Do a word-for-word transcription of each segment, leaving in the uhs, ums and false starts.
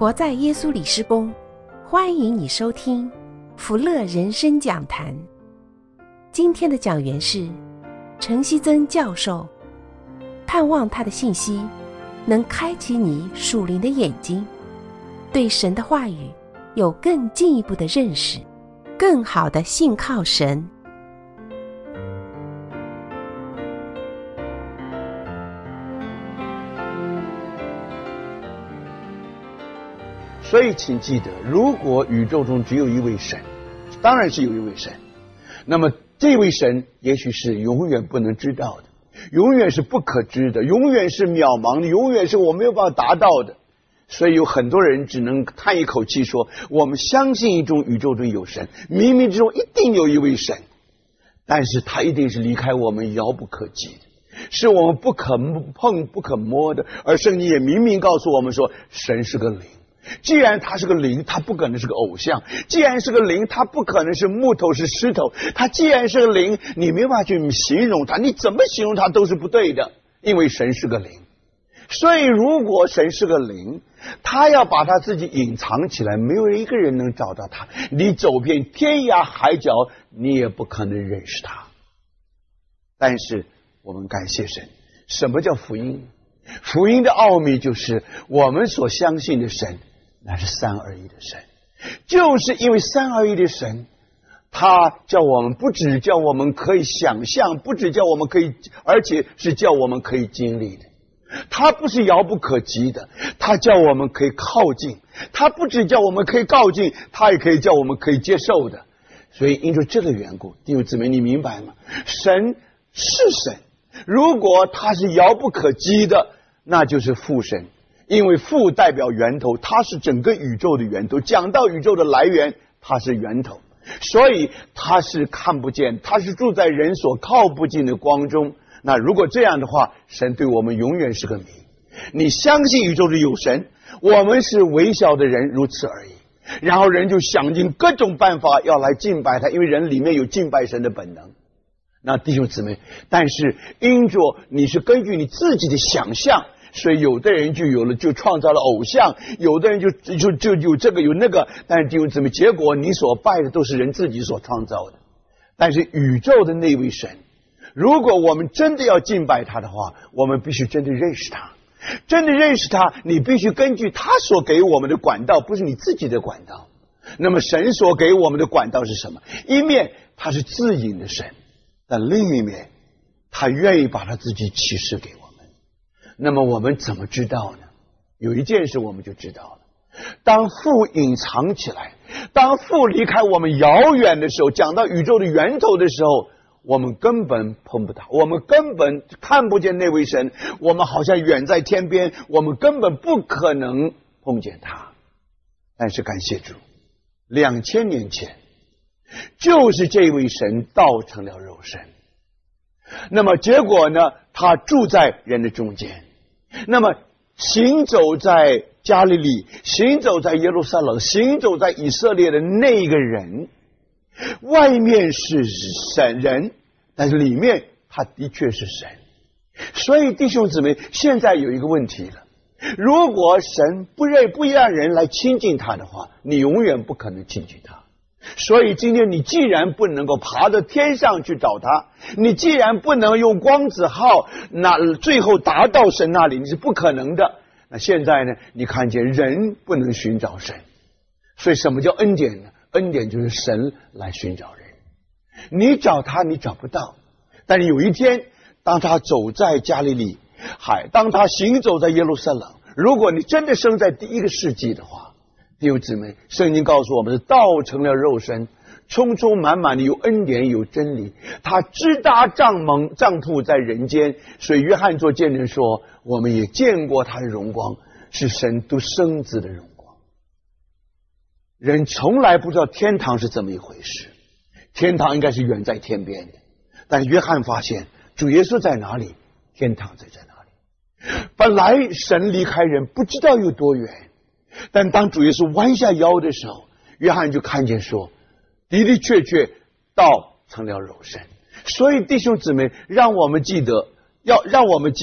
活在耶稣里施工，欢迎你收听福乐人生讲坛。今天的讲员是陈希曾教授，盼望他的信息能开启你属灵的眼睛，对神的话语有更进一步的认识，更好的信靠神。 所以请记得，如果宇宙中只有一位神，当然是有一位神，那么这位神也许是永远不能知道的，永远是不可知的，永远是渺茫的，永远是我没有办法达到的。所以有很多人只能叹一口气说，我们相信一种宇宙中有神，冥冥之中一定有一位神，但是他一定是离开我们遥不可及的，是我们不可碰不可摸的。而圣经也明明告诉我们说，神是个灵。既然他是个灵，他不可能是个偶像；既然是个灵，他不可能是木头是石头。他既然是个灵，你没办法去形容他，你怎么形容他都是不对的，因为神是个灵。所以如果神是个灵，他要把他自己隐藏起来，没有一个人能找到他，你走遍天涯海角，你也不可能认识他。但是我们感谢神，什么叫福音？福音的奥秘就是我们所相信的神，那是三而一的神。就是因为三而一的神，他叫我们不只叫我们可以想象，不只叫我们可以，而且是叫我们可以经历的。他不是遥不可及的，他叫我们可以靠近。他不只叫我们可以靠近，他也可以叫我们可以接受的。所以因着这个缘故，弟兄姊妹，你明白吗？神是神，如果他是遥不可及的，那就是父神。因为父代表源头，他是整个宇宙的源头。讲到宇宙的来源，他是源头，所以他是看不见，他是住在人所靠不近的光中。那如果这样的话，神对我们永远是个谜。你相信宇宙里有神，我们是微小的人，如此而已。然后人就想尽各种办法要来敬拜他，因为人里面有敬拜神的本能。那弟兄姊妹，但是因着你是根据你自己的想象，所以有的人就有了，就创造了偶像，有的人就就就有这个有那个，但是弟兄姊妹，结果你所拜的都是人自己所创造的。但是宇宙的那位神，如果我们真的要敬拜他的话，我们必须真的认识他。真的认识他，你必须根据他所给我们的管道，不是你自己的管道。那么神所给我们的管道是什么？一面他是自隐的神，但另一面他愿意把他自己启示给我们。那么我们怎么知道呢？有一件事我们就知道了，当父隐藏起来，当父离开我们遥远的时候，讲到宇宙的源头的时候，我们根本碰不到，我们根本看不见那位神，我们好像远在天边，我们根本不可能碰见他。但是感谢主，两千年前就是这位神道成了肉身。那么结果呢，他住在人的中间，那么行走在加利利，行走在耶路撒冷，行走在以色列的那一个人，外面是神人，但是里面他的确是神。所以弟兄姊妹，现在有一个问题了，如果神不让不让人来亲近他的话，你永远不可能亲近他。所以今天你既然不能够爬到天上去找他，你既然不能用光子号那最后达到神那里，你是不可能的。那现在呢，你看见人不能寻找神，所以什么叫恩典呢？恩典就是神来寻找人，你找他你找不到，但是有一天当他走在加利利海，当他行走在耶路撒冷，如果你真的生在第一个世纪的话，弟兄姊妹，圣经告诉我们是道成了肉身，充充满满的有恩典有真理，他支搭帐篷帐铺在人间。所以约翰做见证说，我们也见过他的荣光，是神独生子的荣光。人从来不知道天堂是怎么一回事，天堂应该是远在天边的，但是约翰发现主耶稣在哪里，天堂在在哪里。本来神离开人不知道有多远，但当主耶稣弯下腰的时候，约翰就看见说，的的确确道成了肉身。所以弟兄姊妹，让我们记得，要让我们记得，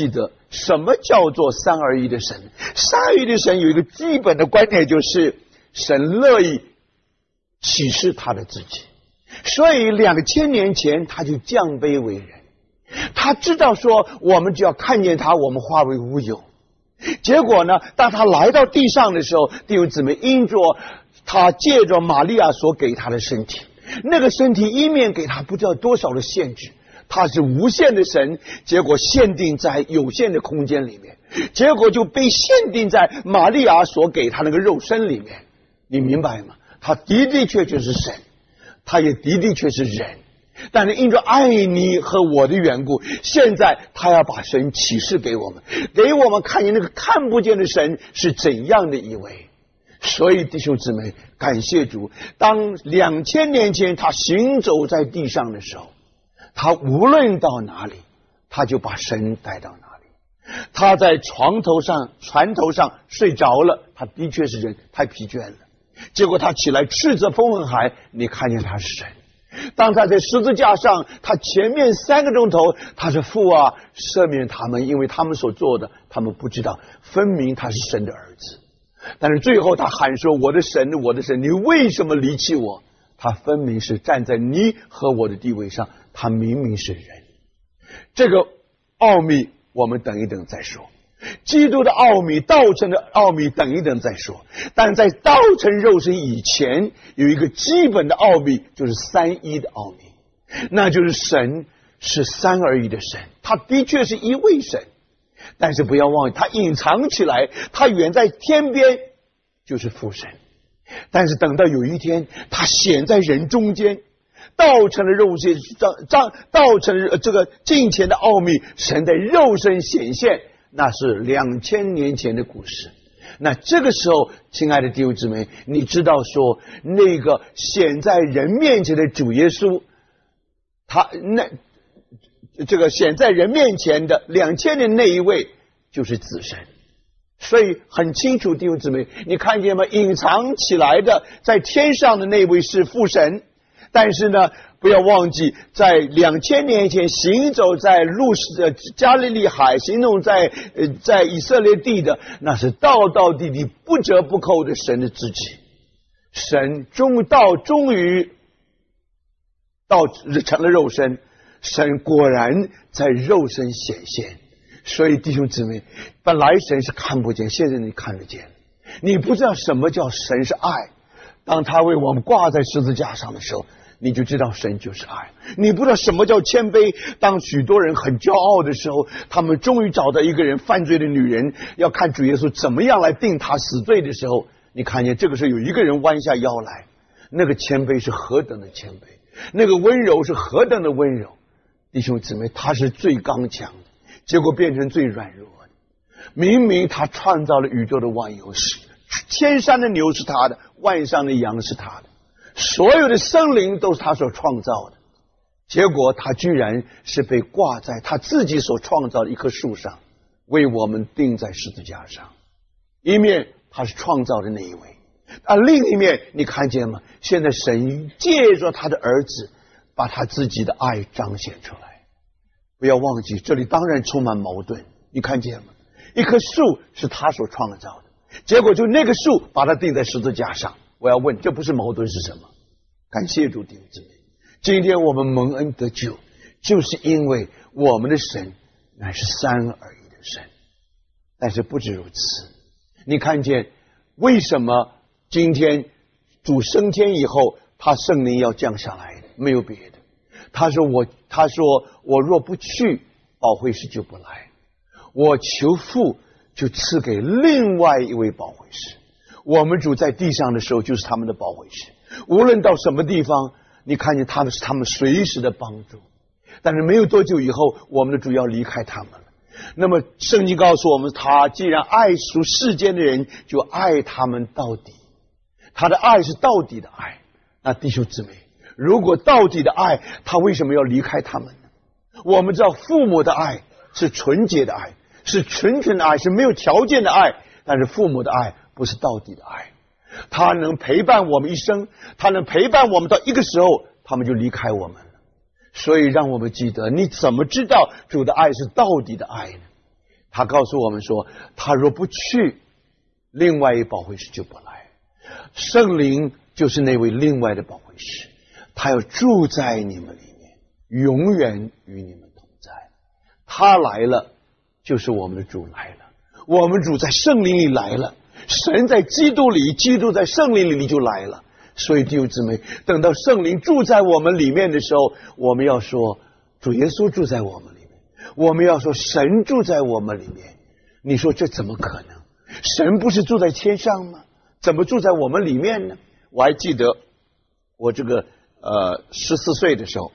什么叫做三而一的神？三而一的神有一个基本的观点，就是神乐意启示他的自己。所以两千年前他就降卑为人，他知道说我们只要看见他，我们化为乌有。结果呢，当他来到地上的时候，弟兄姊妹，因着他借着玛利亚所给他的身体，那个身体一面给他不知道多少的限制，他是无限的神，结果限定在有限的空间里面，结果就被限定在玛利亚所给他那个肉身里面。你明白吗？他的的确确是神，他也的的确是人，但是因着爱你和我的缘故，现在他要把神启示给我们，给我们看见那个看不见的神是怎样的一位。所以弟兄姊妹，感谢主，当两千年前他行走在地上的时候，他无论到哪里，他就把神带到哪里。他在床头上船头上睡着了，他的确是人，太疲倦了，结果他起来斥责风和海，你看见他是神。当他在十字架上，他前面三个钟头他是父啊，赦免他们，因为他们所做的他们不知道，分明他是神的儿子。但是最后他喊说，我的神，我的神，你为什么离弃我？他分明是站在你和我的地位上，他明明是人。这个奥秘我们等一等再说，基督的奥秘，道成的奥秘等一等再说。但在道成肉身以前，有一个基本的奥秘，就是三一的奥秘，那就是神是三而一的神，他的确是一位神，但是不要忘记他隐藏起来，他远在天边，就是父神。但是等到有一天他显在人中间，道成了肉身，道成了这个近前的奥秘，神的肉身显现，那是两千年前的故事。那这个时候，亲爱的弟兄姊妹，你知道说那个显在人面前的主耶稣，他那这个显在人面前的两千年那一位就是子神。所以很清楚，弟兄姊妹，你看见吗？隐藏起来的在天上的那位是父神，但是呢，不要忘记，在两千年前行走在路呃加利利海，行动在呃在以色列地的，那是道道地地不折不扣的神的自己。神终到终于到成了肉身，神果然在肉身显现。所以弟兄姊妹，本来神是看不见，现在你看得见。你不知道什么叫神是爱，当他为我们挂在十字架上的时候，你就知道神就是爱。你不知道什么叫谦卑，当许多人很骄傲的时候，他们终于找到一个人犯罪的女人，要看主耶稣怎么样来定他死罪的时候，你看见这个时候有一个人弯下腰来，那个谦卑是何等的谦卑，那个温柔是何等的温柔。弟兄姊妹，他是最刚强的，结果变成最软弱的。明明他创造了宇宙的万有，千山的牛是他的，万山的羊是他的，所有的生灵都是他所创造的，结果他居然是被挂在他自己所创造的一棵树上，为我们钉在十字架上。一面他是创造的那一位，而另一面你看见吗？现在神借着他的儿子把他自己的爱彰显出来。不要忘记，这里当然充满矛盾，你看见吗？一棵树是他所创造的，结果就那个树把它钉在十字架上。我要问，这不是矛盾是什么？感谢主弟兄姊妹，今天我们蒙恩得救，就是因为我们的神乃是三而一的神。但是不止如此，你看见为什么今天主升天以后，他圣灵要降下来的？没有别的，他说我他说我若不去，保惠师就不来，我求父就赐给另外一位保惠师。我们主在地上的时候就是他们的保惠师，无论到什么地方，你看见他们是他们随时的帮助。但是没有多久以后，我们的主要离开他们了。那么圣经告诉我们，他既然爱属世间的人，就爱他们到底。他的爱是到底的爱。那弟兄姊妹，如果到底的爱，他为什么要离开他们呢？我们知道父母的爱是纯洁的爱，是纯纯的爱，是没有条件的爱。但是父母的爱不是到底的爱，他能陪伴我们一生，他能陪伴我们到一个时候，他们就离开我们了。所以让我们记得，你怎么知道主的爱是到底的爱呢？ 他告诉我们说，他若不去，另外一保惠师就不来。圣灵就是那位另外的保惠师，他要住在你们里面，永远与你们同在。他来了，就是我们的主来了，我们主在圣灵里来了，神在基督里，基督在圣灵里就来了。所以弟兄姊妹，等到圣灵住在我们里面的时候，我们要说主耶稣住在我们里面，我们要说神住在我们里面。你说这怎么可能？神不是住在天上吗？怎么住在我们里面呢？我还记得我这个呃十四岁的时候，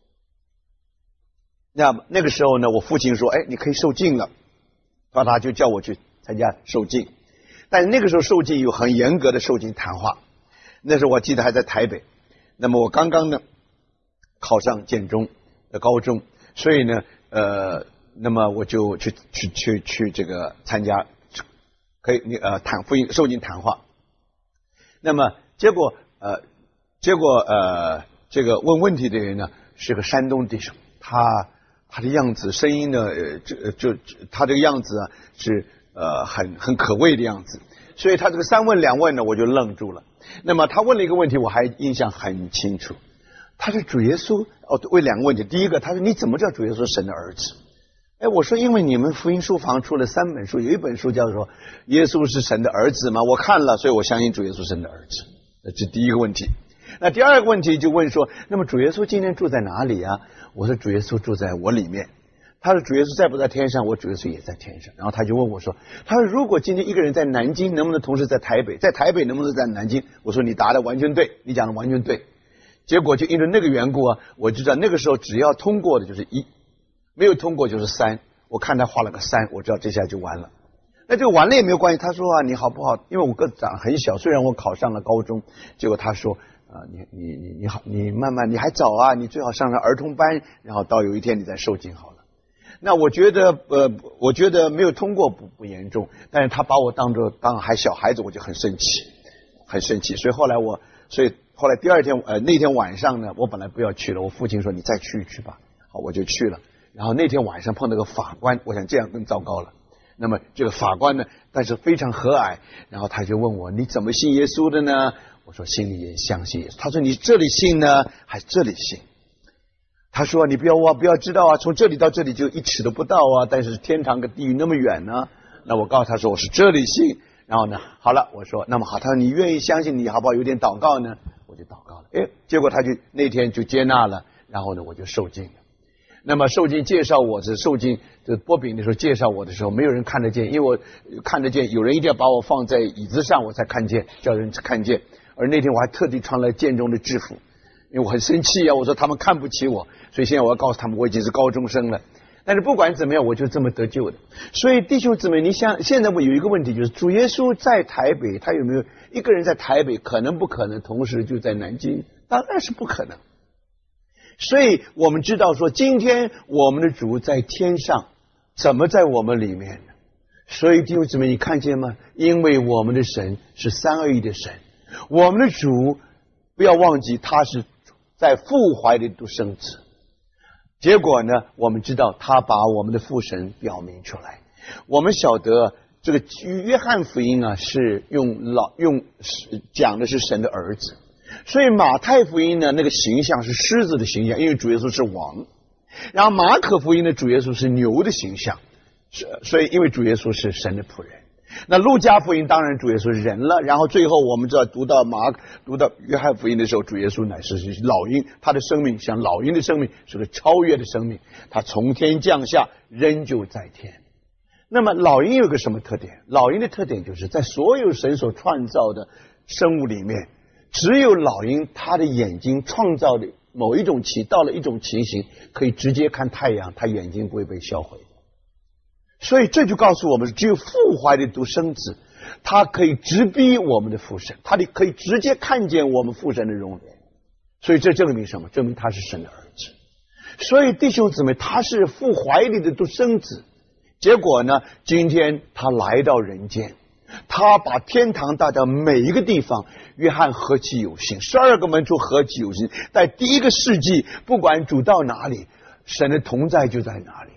那么那个时候呢，我父亲说，哎，你可以受浸了，然后他就叫我去参加受浸。但是那个时候受浸有很严格的受浸谈话，那时候我记得还在台北，那么我刚刚呢考上建中的高中，所以呢呃那么我就去去去去这个参加可以你呃谈福音受浸谈话。那么结果呃结果呃这个问问题的人呢是个山东弟兄，他他的样子声音呢呃就就他这个样子啊是呃很很可畏的样子，所以他这个三问两问呢我就愣住了。那么他问了一个问题我还印象很清楚，他说主耶稣哦问两个问题，第一个他说你怎么知道主耶稣是神的儿子？哎，我说因为你们福音书房出了三本书，有一本书叫做耶稣是神的儿子嘛，我看了，所以我相信主耶稣是神的儿子。这是第一个问题。那第二个问题就问说，那么主耶稣今天住在哪里啊？我说主耶稣住在我里面。他说主耶稣在不在天上？我主耶稣也在天上。然后他就问我说，他说如果今天一个人在南京，能不能同时在台北？在台北能不能在南京？我说你答的完全对，你讲的完全对。结果就因为那个缘故啊，我就知道那个时候只要通过的就是一，没有通过就是三。我看他画了个三，我知道这下就完了。那这个完了也没有关系。他说啊，你好不好？因为我个子长得很小，虽然我考上了高中，结果他说啊，你你你你好，你慢慢你还早啊，你最好上上儿童班，然后到有一天你再受浸好了。那我觉得呃，我觉得没有通过不不严重，但是他把我当作当还小孩子，我就很生气，很生气。所以后来我，所以后来第二天呃那天晚上呢，我本来不要去了，我父亲说你再去一去吧，好，我就去了。然后那天晚上碰到个法官，我想这样更糟糕了。那么这个法官呢，但是非常和蔼，然后他就问我你怎么信耶稣的呢？我说心里也相信耶稣。他说你这里信呢，还是这里信？他说你不要忘不要知道啊，从这里到这里就一尺都不到啊，但是天堂跟地狱那么远呢。那我告诉他说我是这里信。然后呢好了，我说那么好，他说你愿意相信，你好不好有点祷告呢？我就祷告了，哎，结果他就那天就接纳了，然后呢我就受浸了。那么受浸介绍我是受浸这波饼的时候介绍我的时候，没有人看得见，因为我看得见有人一定要把我放在椅子上我才看见，叫人看见。而那天我还特地穿了建中的制服，因为我很生气啊，我说他们看不起我，所以现在我要告诉他们我已经是高中生了。但是不管怎么样，我就这么得救的。所以弟兄姊妹，你想现在我有一个问题，就是主耶稣在台北，他有没有一个人在台北？可能不可能同时就在南京？当然是不可能。所以我们知道说今天我们的主在天上，怎么在我们里面呢？所以弟兄姊妹你看见吗？因为我们的神是三二一的神，我们的主不要忘记他是在父怀里独生子。结果呢我们知道他把我们的父神表明出来。我们晓得这个约翰福音啊是用老用讲的是神的儿子，所以马太福音呢那个形象是狮子的形象，因为主耶稣是王。然后马可福音的主耶稣是牛的形象，所以因为主耶稣是神的仆人。那路加福音当然主耶稣是人了。然后最后我们知道读到马读到约翰福音的时候，主耶稣乃是老鹰，他的生命像老鹰的生命，是个超越的生命，他从天降下，仍旧在天。那么老鹰有个什么特点？老鹰的特点就是在所有神所创造的生物里面，只有老鹰它的眼睛创造的某一种情到了一种情形，可以直接看太阳，它眼睛不会被销毁。所以这就告诉我们，只有父怀的独生子，他可以直逼我们的父神，他可以直接看见我们父神的容颜。所以这证明什么？证明他是神的儿子。所以弟兄姊妹，他是父怀里的独生子。结果呢，今天他来到人间，他把天堂带到每一个地方。约翰何其有幸，十二个门徒何其有幸，在第一个世纪，不管主到哪里，神的同在就在哪里。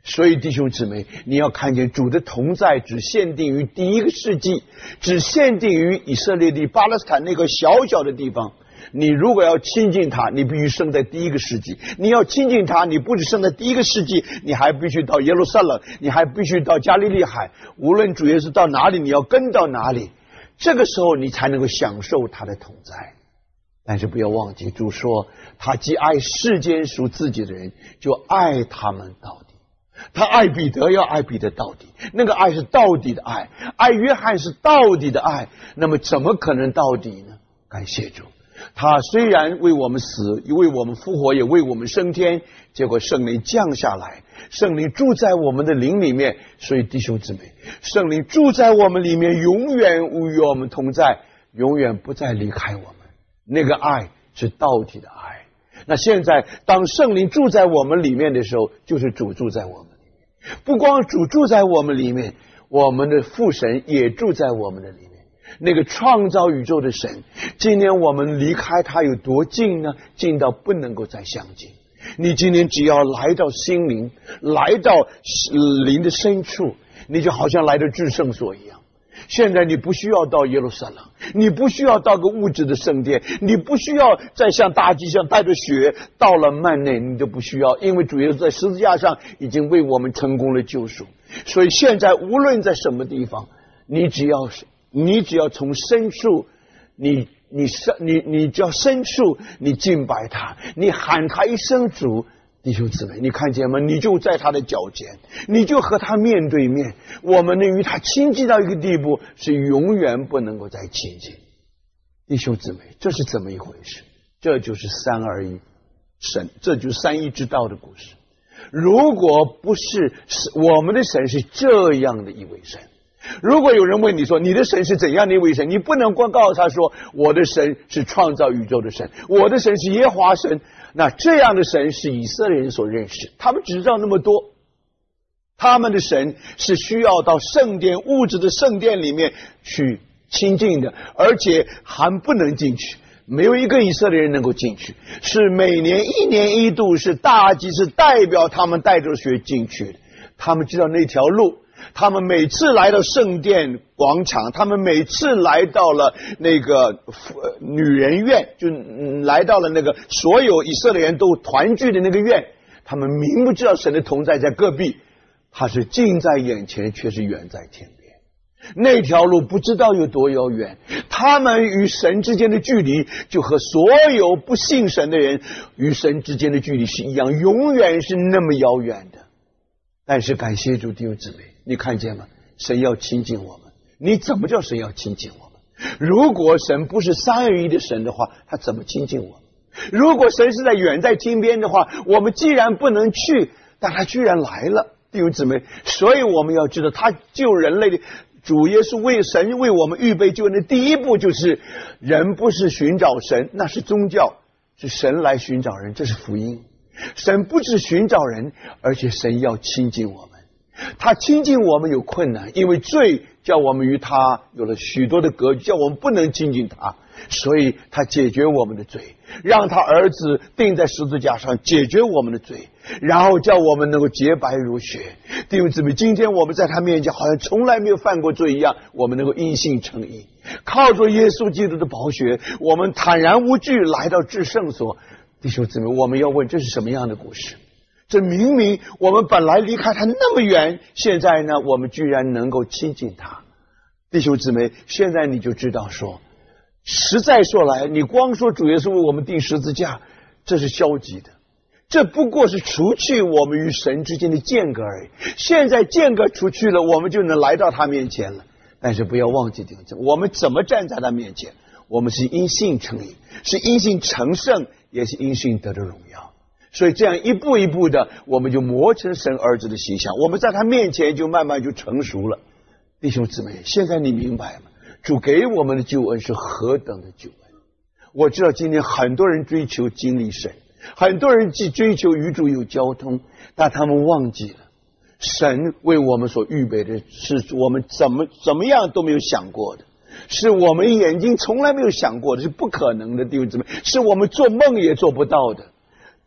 所以弟兄姊妹，你要看见主的同在只限定于第一个世纪，只限定于以色列的巴勒斯坦那个小小的地方。你如果要亲近他，你必须生在第一个世纪。你要亲近他，你不只生在第一个世纪，你还必须到耶路撒冷，你还必须到加利利海。无论主耶稣到哪里，你要跟到哪里，这个时候你才能够享受他的同在。但是不要忘记，主说他既爱世间属自己的人，就爱他们到底。他爱彼得要爱彼得到底，那个爱是到底的爱，爱约翰是到底的爱，那么怎么可能到底呢？感谢主，他虽然为我们死，也为我们复活，也为我们升天，结果圣灵降下来，圣灵住在我们的灵里面。所以弟兄姊妹，圣灵住在我们里面，永远与我们同在，永远不再离开我们。那个爱是到底的爱。那现在当圣灵住在我们里面的时候，就是主住在我们里面。不光主住在我们里面，我们的父神也住在我们的里面。那个创造宇宙的神，今天我们离开他有多近呢？近到不能够再相近。你今天只要来到心灵，来到灵的深处，你就好像来到至圣所一样。现在你不需要到耶路撒冷，你不需要到个物质的圣殿，你不需要再像大祭司带着血到了幔内，你都不需要，因为主耶稣在十字架上已经为我们成功了救赎。所以现在无论在什么地方，你只要你只要从深处，你你你你只要深处，你敬拜他，你喊他一声主。弟兄姊妹，你看见吗？你就在他的脚前，你就和他面对面。我们能与他亲近到一个地步，是永远不能够再亲近。弟兄姊妹，这是怎么一回事？这就是三而一神，这就是三一之道的故事。如果不是我们的神是这样的一位神，如果有人问你说你的神是怎样的一位神，你不能光告诉他说我的神是创造宇宙的神，我的神是耶和华神。那这样的神是以色列人所认识，他们只知道那么多。他们的神是需要到圣殿，物质的圣殿里面去亲近的，而且还不能进去，没有一个以色列人能够进去，是每年一年一度，是大祭司代表他们带着血进去的。他们知道那条路，他们每次来到圣殿广场，他们每次来到了那个女人院，就来到了那个所有以色列人都团聚的那个院，他们明不知道神的同在在隔壁，他是近在眼前，却是远在天边。那条路不知道有多遥远，他们与神之间的距离就和所有不信神的人与神之间的距离是一样，永远是那么遥远的。但是感谢主弟兄姊妹，你看见吗？神要亲近我们。你怎么叫神要亲近我们？如果神不是三而一的神的话，他怎么亲近我们？如果神是在远在天边的话，我们既然不能去，但他居然来了，弟兄姊妹。所以我们要知道，他救人类的主耶稣为神为我们预备救恩的第一步，就是人不是寻找神，那是宗教，是神来寻找人，这是福音。神不只寻找人，而且神要亲近我们。他亲近我们有困难，因为罪叫我们与他有了许多的隔距，叫我们不能亲近他，所以他解决我们的罪，让他儿子钉在十字架上解决我们的罪，然后叫我们能够洁白如雪。弟兄姊妹，今天我们在他面前好像从来没有犯过罪一样，我们能够因信称义，靠着耶稣基督的宝血，我们坦然无惧来到至圣所。弟兄姊妹，我们要问，这是什么样的故事？这明明我们本来离开他那么远，现在呢，我们居然能够亲近他。弟兄姊妹，现在你就知道说，实在说来，你光说主耶稣为我们钉十字架，这是消极的，这不过是除去我们与神之间的间隔而已。现在间隔除去了，我们就能来到他面前了。但是不要忘记，弟兄姊妹，我们怎么站在他面前？我们是因信称义，是因信成圣，也是因信得着荣耀。所以这样一步一步的，我们就磨成神儿子的形象，我们在他面前就慢慢就成熟了。弟兄姊妹，现在你明白吗？主给我们的救恩是何等的救恩。我知道今天很多人追求经历神，很多人既追求与主有交通，但他们忘记了神为我们所预备的是我们怎么怎么样都没有想过的，是我们眼睛从来没有想过的，是不可能的。弟兄姊妹，是我们做梦也做不到的。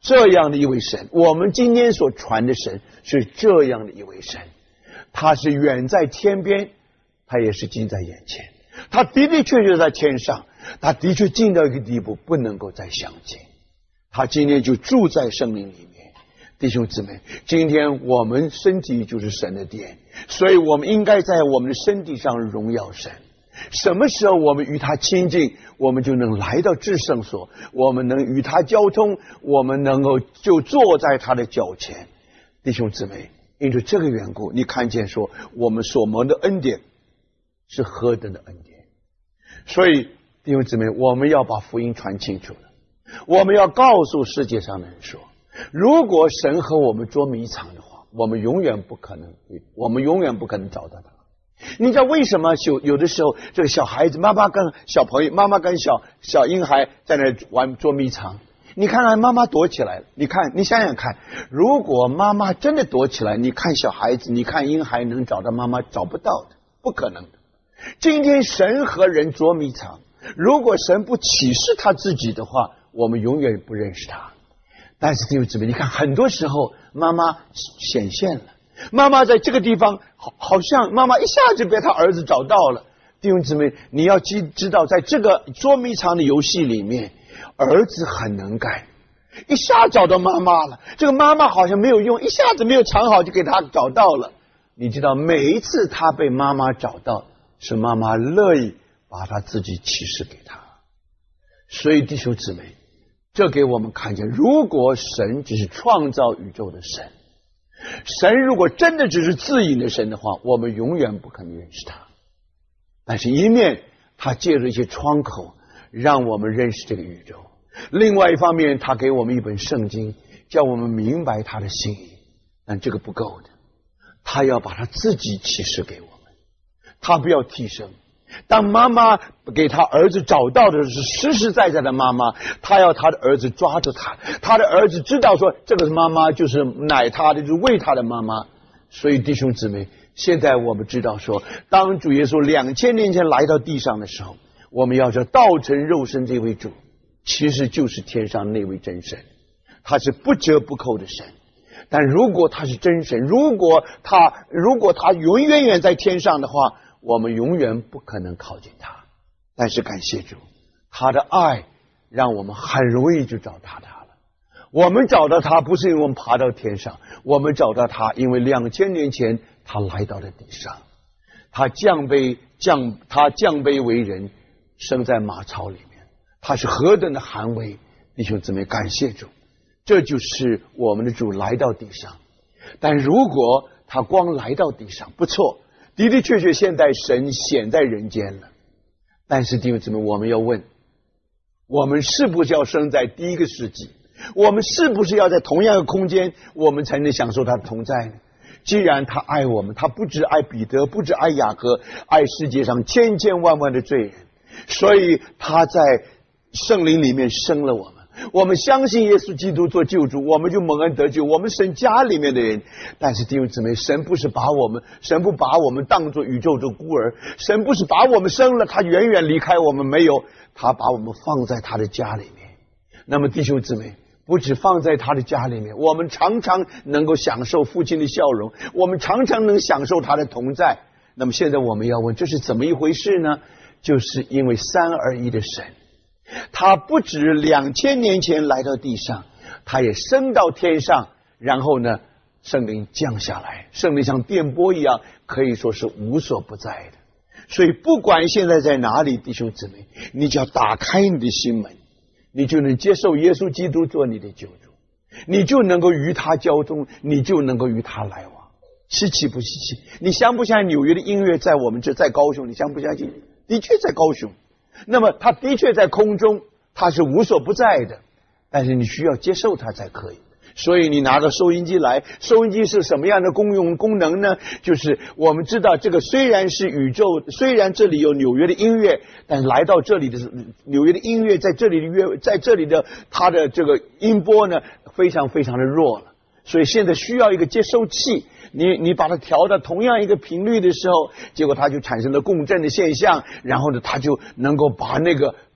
这样的一位神，我们今天所传的神是这样的一位神，他是远在天边，他也是近在眼前，他的的确确在天上，他的确近到一个地步不能够再相见，他今天就住在圣灵里面。弟兄姊妹，今天我们身体就是神的殿，所以我们应该在我们的身体上荣耀神。什么时候我们与他亲近，我们就能来到至圣所，我们能与他交通，我们能够就坐在他的脚前。弟兄姊妹，因着这个缘故，你看见说我们所蒙的恩典是何等的恩典。所以弟兄姊妹，我们要把福音传清楚了，我们要告诉世界上的人说，如果神和我们捉迷藏的话，我们永远不可能我们永远不可能找到他。你知道为什么有有的时候这个小孩子，妈妈跟小朋友，妈妈跟小小婴孩在那玩捉迷藏，你看看妈妈躲起来了，你看你想想看，如果妈妈真的躲起来，你看小孩子，你看婴孩能找到妈妈？找不到的，不可能的。今天神和人捉迷藏，如果神不启示他自己的话，我们永远不认识他。但是弟兄姊妹，你看很多时候妈妈显现了，妈妈在这个地方好好像妈妈一下就被他儿子找到了。弟兄姊妹，你要知知道在这个捉迷藏的游戏里面，儿子很能干，一下找到妈妈了，这个妈妈好像没有用，一下子没有藏好就给他找到了。你知道每一次他被妈妈找到，是妈妈乐意把他自己启示给他。所以弟兄姊妹，这给我们看见，如果神只是创造宇宙的神，神如果真的只是自隐的神的话，我们永远不可能认识他。但是一面他借着一些窗口让我们认识这个宇宙，另外一方面他给我们一本圣经，叫我们明白他的心意。但这个不够的，他要把他自己启示给我们，他不要替身。当妈妈给他儿子找到的是实实在在的妈妈，他要他的儿子抓住他，他的儿子知道说这个是妈妈，就是奶他的，就是喂他的妈妈。所以弟兄姊妹，现在我们知道说，当主耶稣两千年前来到地上的时候，我们要说道成肉身这位主其实就是天上那位真神，他是不折不扣的神。但如果他是真神，如果他如果他永远远在天上的话，我们永远不可能靠近他。但是感谢主，他的爱让我们很容易就找到他了。我们找到他不是因为我们爬到天上，我们找到他因为两千年前他来到了地上，他降卑降他降卑为人，生在马槽里面，他是何等的寒微。弟兄姊妹，感谢主，这就是我们的主来到地上。但如果他光来到地上不错，的的确确现在神显在人间了，但是弟兄姊妹，我们要问，我们是不是要生在第一个世纪？我们是不是要在同样的空间，我们才能享受他的同在呢？既然他爱我们，他不只爱彼得，不只爱雅各，爱世界上千千万万的罪人，所以他在圣灵里面生了我们。我们相信耶稣基督做救主，我们就蒙恩得救，我们神家里面的人。但是弟兄姊妹，神不是把我们神不把我们当作宇宙的孤儿，神不是把我们生了他远远离开我们，没有，他把我们放在他的家里面。那么弟兄姊妹，不只放在他的家里面，我们常常能够享受父亲的笑容，我们常常能享受他的同在。那么现在我们要问，这是怎么一回事呢？就是因为三而一的神，他不止两千年前来到地上，他也升到天上，然后呢圣灵降下来，圣灵像电波一样，可以说是无所不在的。所以不管现在在哪里，弟兄姊妹，你只要打开你的心门，你就能接受耶稣基督做你的救主，你就能够与他交通，你就能够与他来往。稀奇不稀奇？你相不相信纽约的音乐在我们这，在高雄？你相不相信？的确在高雄，那么他的确在空中，他是无所不在的，但是你需要接受他才可以。所以你拿着收音机来，收音机是什么样的功用功能呢？就是我们知道这个虽然是宇宙，虽然这里有纽约的音乐，但是来到这里的纽约的音乐在这里的乐在这里的它的这个音波呢非常非常的弱了，所以现在需要一个接收器，你你把它调到同样一个频率的时候，结果它就产生了共振的现象，然后呢它就能够把那个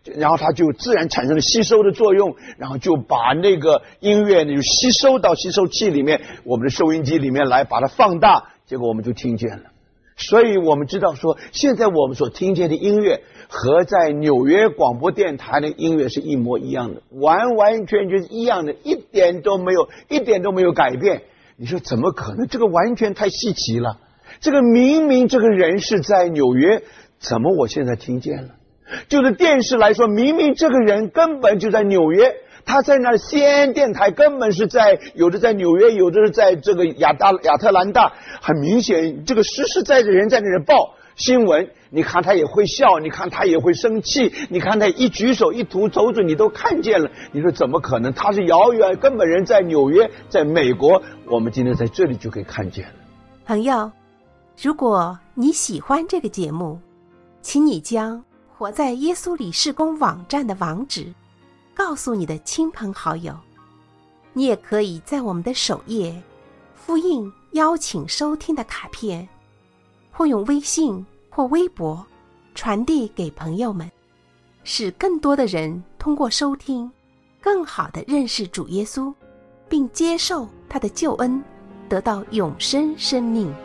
然后它就自然产生了吸收的作用，然后就把那个音乐呢就吸收到吸收器里面，我们的收音机里面来，把它放大，结果我们就听见了。所以我们知道说，现在我们所听见的音乐和在纽约广播电台的音乐是一模一样的，完完全全一样的，一点都没有，一点都没有改变。你说怎么可能？这个完全太稀奇了。这个明明这个人是在纽约，怎么我现在听见了？就是电视来说，明明这个人根本就在纽约，他在那 C N N 电台根本是在，有的在纽约，有的是在这个亚大亚特兰大，很明显这个实实在在人在那里报新闻，你看他也会笑，你看他也会生气，你看他一举手一吐手指你都看见了，你说怎么可能？他是遥远，根本人在纽约，在美国，我们今天在这里就可以看见了。 朋友，如果你喜欢这个节目，请你将活在耶稣里事工网站的网址告诉你的亲朋好友。你也可以在我们的首页复印邀请收听的卡片，或用微信或微博传递给朋友们，使更多的人通过收听更好地认识主耶稣，并接受他的救恩，得到永生生命。